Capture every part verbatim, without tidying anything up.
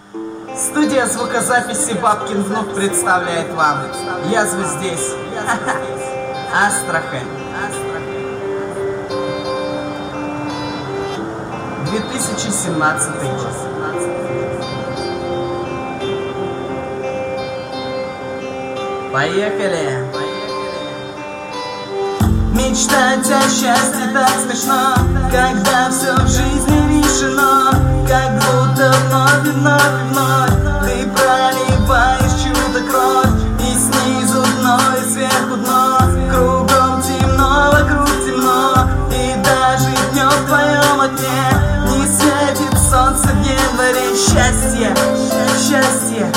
Студия звукозаписи Бабкин Внук представляет вам «Язвы здесь». Астрахань. две тысячи семнадцатый год. Поехали! Мечтать о счастье так смешно, когда все в жизни решено, как будто вновь и вновь и вновь ты проливаешь чью-то кровь, и снизу дно, и сверху дно, кругом темно, вокруг темно, и даже днем в твоем окне не светит солнце в январе. Счастье, счастье,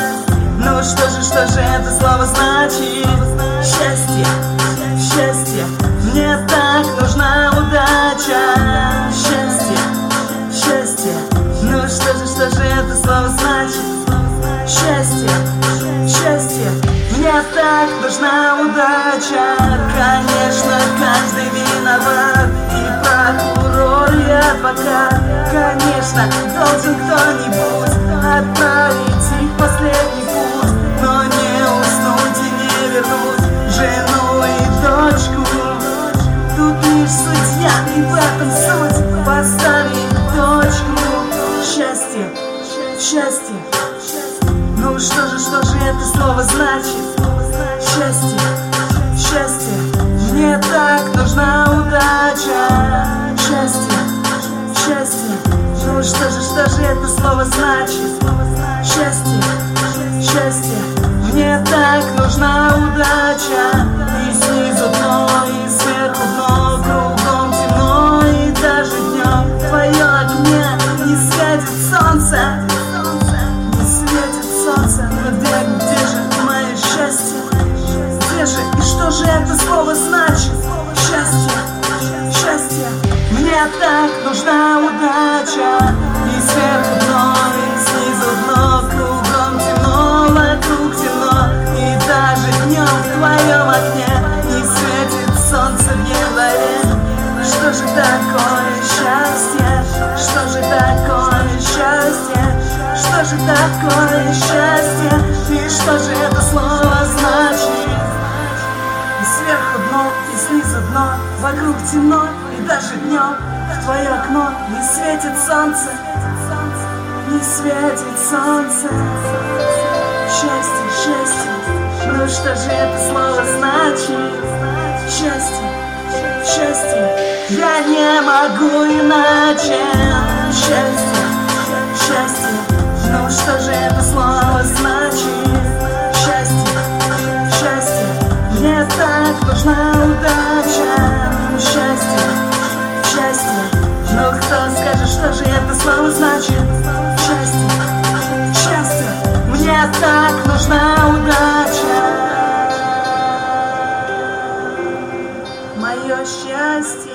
ну что же, что же это слово значит? Счастье, счастье, мне так нужна удача. Счастье, счастье, ну что же, что же это слово значит? Счастье, счастье, мне так нужна удача. Конечно, каждый виноват, и прокурор, и адвокат. Конечно, должен кто-нибудь отправить их в последний путь, но не уснуть и не вернуть жену и дочку. Тут лишь судья, и в этом суть, поставить точку. Счастье, счастье, ну что же, что же это слово значит? Счастье, счастье, мне так нужна удача. Счастье, счастье, ну что же, что же это слово значит? Счастье, счастье, мне так нужна удача. И снизу дно, и сверху дно, кругом темно, и даже днем в твоем окне не светит солнце, не светит солнце. Но где, где же мое счастье? Где же, и что же это слово значит? Счастье, счастье, мне так нужна удача. И сверху дно, и снизу дно, кругом темно, вокруг темно, и даже днем в твоем окне не светит солнце в январе. Что же такое счастье? Что же такое счастье? Что же такое счастье? И что же это слово значит? И сверху дно, и снизу дно, вокруг темно, и даже днем в твое окно не светит солнце, не светит солнце. Счастье, счастье, ну что же это слово значит? Счастье, счастье, я не могу иначе. Счастье, счастье, ну что же это слово значит? Счастье, счастье, мне так нужна удача. Счастье, счастье, ну кто скажет, что же это слово значит? Счастье, счастье, мне так нужна удача. Мое счастье.